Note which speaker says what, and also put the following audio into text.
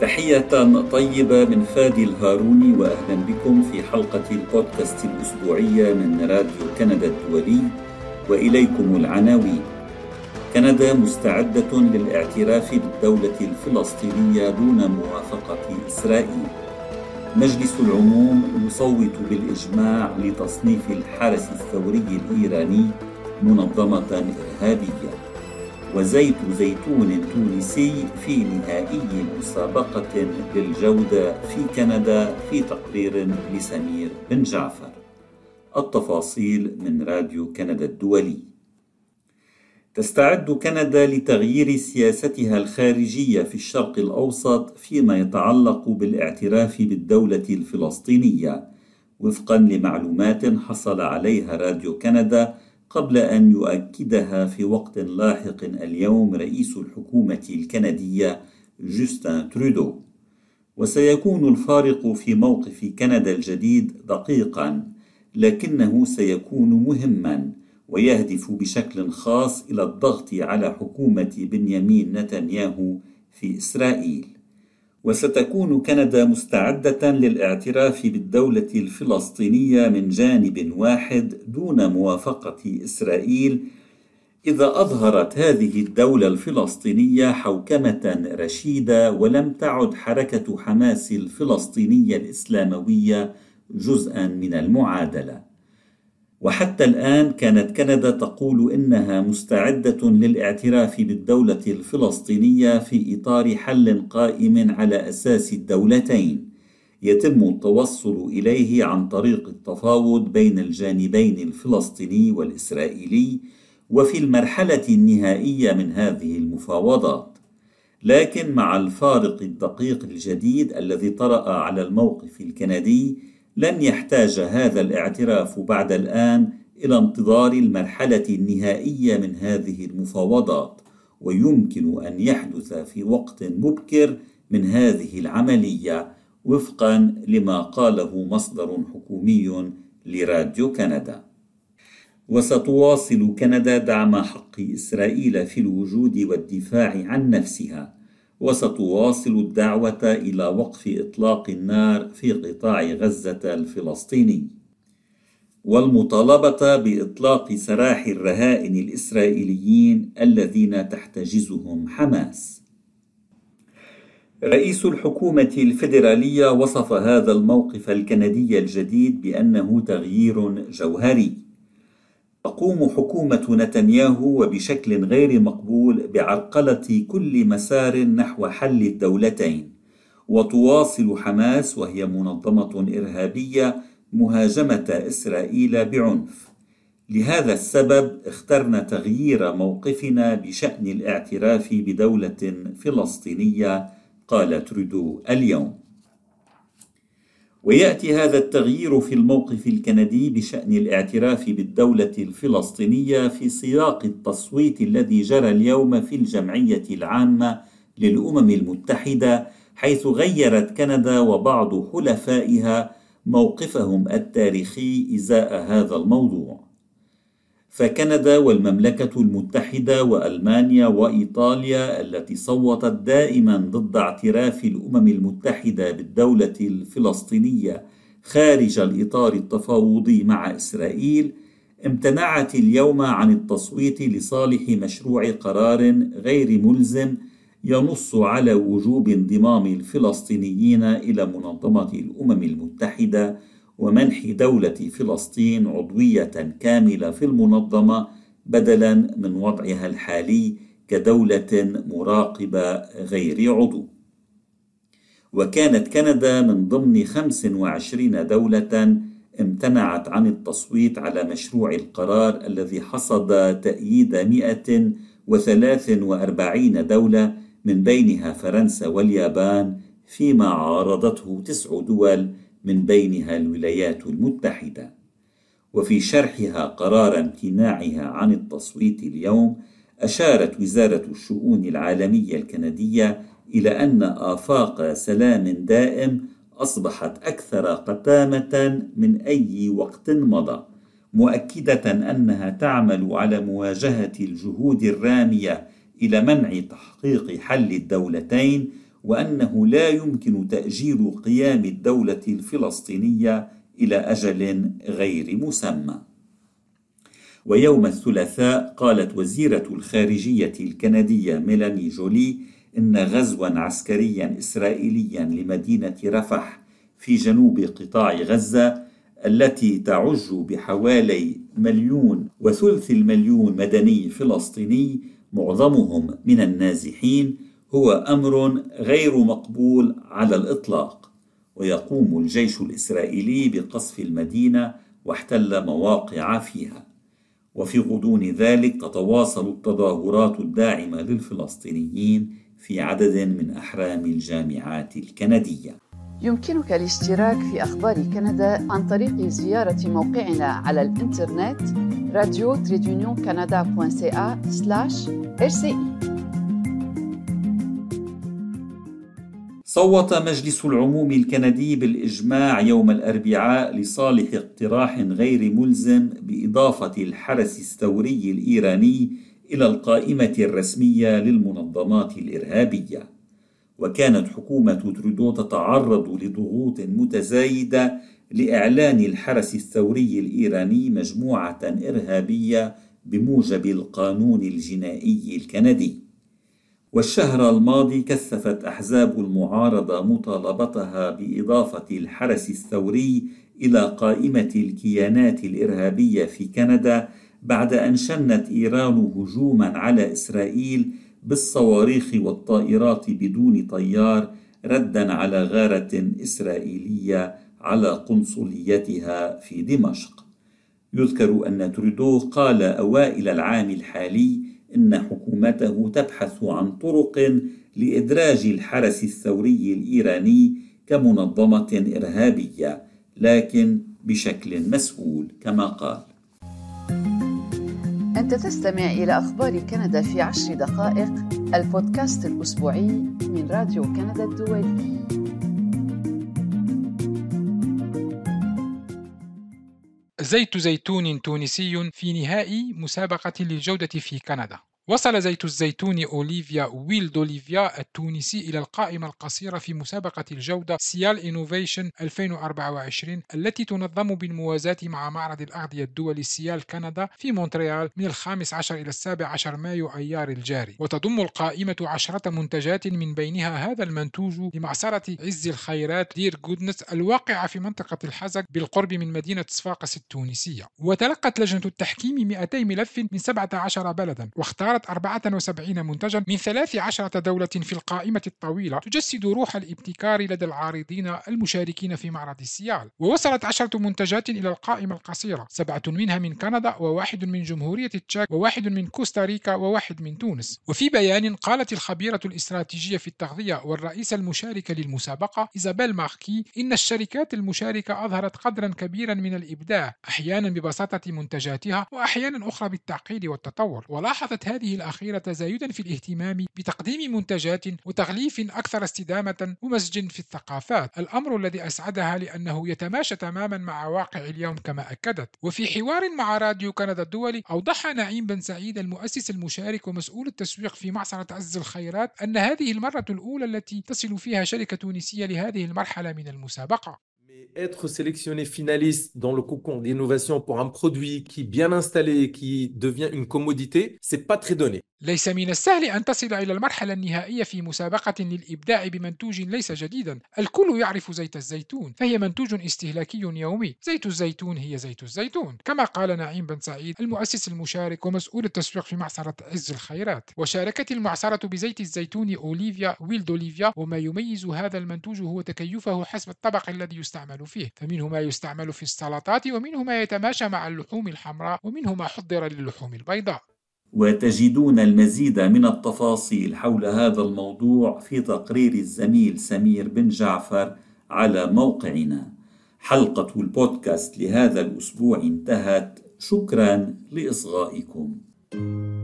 Speaker 1: تحية طيبة من فادي الهاروني، وأهلا بكم في حلقة البودكاست الأسبوعية من راديو كندا الدولي. وإليكم العناوين. كندا مستعدة للاعتراف بالدولة الفلسطينية دون موافقة إسرائيل. مجلس العموم يصوت بالإجماع لتصنيف الحرس الثوري الإيراني منظمة إرهابية. وزيت زيتون تونسي في نهائي مسابقة للجودة في كندا، في تقرير لسمير بن جعفر. التفاصيل من راديو كندا الدولي. تستعد كندا لتغيير سياستها الخارجية في الشرق الأوسط فيما يتعلق بالاعتراف بالدولة الفلسطينية، وفقا لمعلومات حصل عليها راديو كندا قبل أن يؤكدها في وقت لاحق اليوم رئيس الحكومة الكندية جوستن ترودو. وسيكون الفارق في موقف كندا الجديد دقيقا، لكنه سيكون مهما ويهدف بشكل خاص إلى الضغط على حكومة بنيامين نتنياهو في إسرائيل. وستكون كندا مستعدة للاعتراف بالدولة الفلسطينية من جانب واحد دون موافقة إسرائيل إذا أظهرت هذه الدولة الفلسطينية حوكمة رشيدة ولم تعد حركة حماس الفلسطينية الإسلاموية جزءا من المعادلة. وحتى الآن كانت كندا تقول إنها مستعدة للاعتراف بالدولة الفلسطينية في إطار حل قائم على أساس الدولتين يتم التوصل إليه عن طريق التفاوض بين الجانبين الفلسطيني والإسرائيلي، وفي المرحلة النهائية من هذه المفاوضات. لكن مع الفارق الدقيق الجديد الذي طرأ على الموقف الكندي، لن يحتاج هذا الاعتراف بعد الآن إلى انتظار المرحلة النهائية من هذه المفاوضات، ويمكن أن يحدث في وقت مبكر من هذه العملية، وفقا لما قاله مصدر حكومي لراديو كندا. وستواصل كندا دعم حق إسرائيل في الوجود والدفاع عن نفسها، وستواصل الدعوة إلى وقف إطلاق النار في قطاع غزة الفلسطيني، والمطالبة بإطلاق سراح الرهائن الإسرائيليين الذين تحتجزهم حماس. رئيس الحكومة الفيدرالية وصف هذا الموقف الكندي الجديد بأنه تغيير جوهري. تقوم حكومة نتنياهو وبشكل غير مقبول بعرقلة كل مسار نحو حل الدولتين، وتواصل حماس وهي منظمة إرهابية مهاجمة إسرائيل بعنف. لهذا السبب اخترنا تغيير موقفنا بشأن الاعتراف بدولة فلسطينية، قال ترودو اليوم. ويأتي هذا التغيير في الموقف الكندي بشأن الاعتراف بالدولة الفلسطينية في سياق التصويت الذي جرى اليوم في الجمعية العامة للأمم المتحدة، حيث غيرت كندا وبعض حلفائها موقفهم التاريخي إزاء هذا الموضوع. فكندا والمملكة المتحدة وألمانيا وإيطاليا التي صوتت دائما ضد اعتراف الأمم المتحدة بالدولة الفلسطينية خارج الإطار التفاوضي مع إسرائيل، امتنعت اليوم عن التصويت لصالح مشروع قرار غير ملزم ينص على وجوب انضمام الفلسطينيين إلى منظمة الأمم المتحدة ومنح دولة فلسطين عضوية كاملة في المنظمة، بدلا من وضعها الحالي كدولة مراقبة غير عضو. وكانت كندا من ضمن 25 دولة امتنعت عن التصويت على مشروع القرار الذي حصد تأييد 143 دولة، من بينها فرنسا واليابان، فيما عارضته 9 دول من بينها الولايات المتحدة. وفي شرحها قرار امتناعها عن التصويت اليوم، أشارت وزارة الشؤون العالمية الكندية إلى أن آفاق سلام دائم أصبحت أكثر قتامة من أي وقت مضى، مؤكدة أنها تعمل على مواجهة الجهود الرامية إلى منع تحقيق حل الدولتين وأنه لا يمكن تأجيل قيام الدولة الفلسطينية إلى أجل غير مسمى. ويوم الثلاثاء قالت وزيرة الخارجية الكندية ميلاني جولي إن غزوا عسكريا إسرائيليا لمدينة رفح في جنوب قطاع غزة التي تعج بحوالي 1.3 مليون مدني فلسطيني معظمهم من النازحين هو أمر غير مقبول على الإطلاق. ويقوم الجيش الإسرائيلي بقصف المدينة واحتل مواقع فيها. وفي غضون ذلك تتواصل التظاهرات الداعمة للفلسطينيين في عدد من أحرام الجامعات الكندية.
Speaker 2: يمكنك الاشتراك في أخبار كندا عن طريق زيارة موقعنا على الإنترنت radio-canada.ca/RCI.
Speaker 1: صوت مجلس العموم الكندي بالإجماع يوم الأربعاء لصالح اقتراح غير ملزم بإضافة الحرس الثوري الإيراني إلى القائمة الرسمية للمنظمات الإرهابية. وكانت حكومة ترودو تتعرض لضغوط متزايدة لإعلان الحرس الثوري الإيراني مجموعة إرهابية بموجب القانون الجنائي الكندي. والشهر الماضي كثفت أحزاب المعارضة مطالبتها بإضافة الحرس الثوري إلى قائمة الكيانات الإرهابية في كندا بعد أن شنت إيران هجوما على إسرائيل بالصواريخ والطائرات بدون طيار ردا على غارة إسرائيلية على قنصليتها في دمشق. يذكر أن ترودو قال أوائل العام الحالي إن حكومته تبحث عن طرق لإدراج الحرس الثوري الإيراني كمنظمة إرهابية لكن بشكل مسؤول كما قال.
Speaker 2: أنت تستمع إلى أخبار كندا في 10 دقائق، البودكاست الأسبوعي من راديو كندا الدولي.
Speaker 3: زيت زيتون تونسي في نهائي مسابقة للجودة في كندا. وصل زيت الزيتون أوليفيا ويل دوليفيا التونسي إلى القائمة القصيرة في مسابقة الجودة سيال إنوفيشن 2024 التي تنظم بالموازاة مع معرض الأغذية الدولي سيال كندا في مونتريال من 15 إلى 17 مايو أيار الجاري. وتضم القائمة 10 منتجات من بينها هذا المنتوج لمعصرة عز الخيرات دير جودنس الواقعة في منطقة الحزق بالقرب من مدينة صفاقس التونسية. وتلقت لجنة التحكيم 200 ملف من 17 بلدا، واختارت 74 منتجا من 13 دولة في القائمة الطويلة تجسد روح الابتكار لدى العارضين المشاركين في معرض سيال. ووصلت 10 منتجات إلى القائمة القصيرة، 7 منها من كندا و1 من جمهورية التشيك و1 من كوستاريكا و1 من تونس. وفي بيان قالت الخبيرة الاستراتيجية في التغذية والرئيسة المشاركة للمسابقة إيزابيل ماركي إن الشركات المشاركة أظهرت قدرا كبيرا من الإبداع، أحيانا ببساطة منتجاتها وأحيانا أخرى بالتعقيد والتطور. ولاحظت هذه الأخيرة تزايدا في الاهتمام بتقديم منتجات وتغليف أكثر استدامة ومزج في الثقافات، الأمر الذي أسعدها لأنه يتماشى تماما مع واقع اليوم كما أكدت. وفي حوار مع راديو كندا الدولي أوضح نعيم بن سعيد المؤسس المشارك ومسؤول التسويق في معصرة عز الخيرات أن هذه المرة الأولى التي تصل فيها شركة تونسية لهذه المرحلة من المسابقة.
Speaker 4: Être sélectionné finaliste dans le concours d'innovation pour un produit qui est bien installé et qui devient une commodité, c'est pas très donné.
Speaker 3: ليس من السهل أن تصل إلى المرحلة النهائية في مسابقة للإبداع بمنتوج ليس جديدا. الكل يعرف زيت الزيتون، فهي منتوج استهلاكي يومي. زيت الزيتون هي زيت الزيتون كما قال نعيم بن سعيد المؤسس المشارك ومسؤول التسويق في معصرة عز الخيرات. وشاركت المعصرة بزيت الزيتون أوليفيا ويل دوليفيا، وما يميز هذا المنتوج هو تكيفه حسب الطبق الذي يستعمل فيه، فمنه ما يستعمل في السلطات، ومنه ما يتماشى مع اللحوم الحمراء، ومنه ما حضر للحوم البيضاء.
Speaker 1: وتجدون المزيد من التفاصيل حول هذا الموضوع في تقرير الزميل سمير بن جعفر على موقعنا. حلقة البودكاست لهذا الأسبوع انتهت. شكرا لإصغائكم.